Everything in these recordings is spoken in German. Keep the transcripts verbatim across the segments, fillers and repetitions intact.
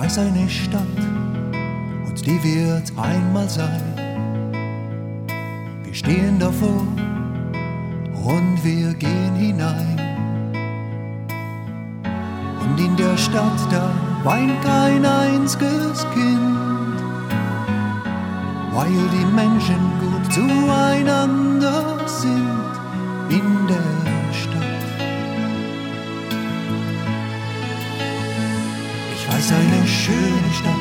weiß eine Stadt und die wird einmal sein. Wir stehen davor und wir gehen hinein. Und in der Stadt, da weint kein einziges Kind, weil die Menschen gut zueinander sind in der Stadt. Ich weiß eine schöne Stadt.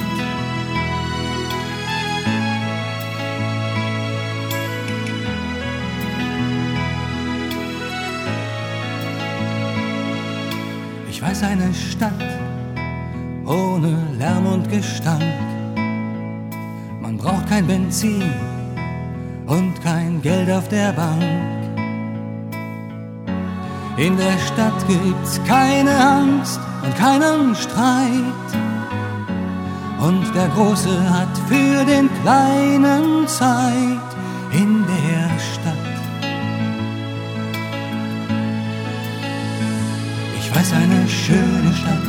Ich weiß eine Stadt ohne Lärm und Gestank. Man braucht kein Benzin und kein Geld auf der Bank. In der Stadt gibt's keine Angst und keinen Streit. Und der Große hat für den Kleinen Zeit in der Stadt. Ich weiß eine schöne Stadt.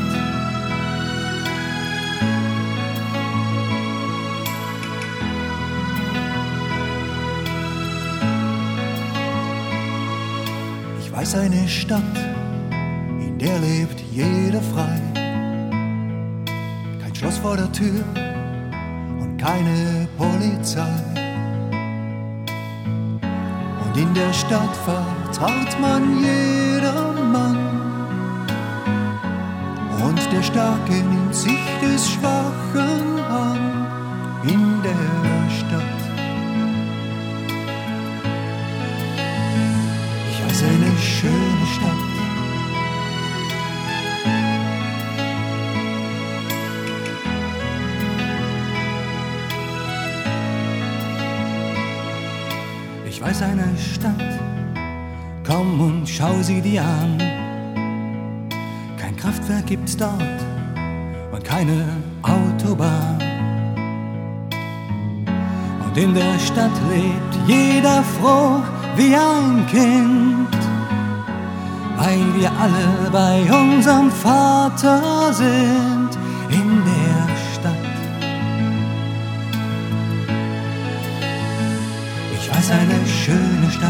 Ich weiß eine Stadt, in der lebt jeder frei. Kein Schloss vor der Tür und keine Polizei. Und in der Stadt vertraut man jedermann. Und der Starke nimmt sich des Schwachen an in der Stadt. Ich weiß eine schöne Stadt. Ich weiß eine Stadt, komm und schau sie dir an. Kein Kraftwerk gibt's dort und keine Autobahn. Und in der Stadt lebt jeder froh wie ein Kind, weil wir alle bei unserem Vater sind in der Stadt. Ich weiß eine schöne Stadt.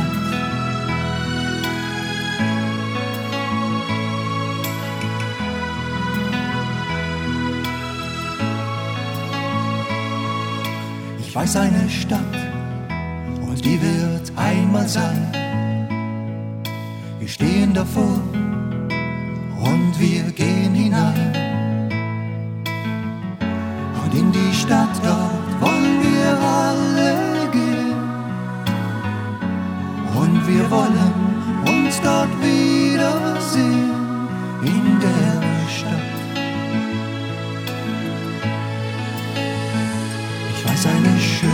Ich weiß eine Stadt und die wird einmal sein. Wir stehen davor und wir gehen hinein. Und in die Stadt dort wollen wir alle gehen. Und wir wollen uns dort wiedersehen in der Stadt. Ich weiß eine schöne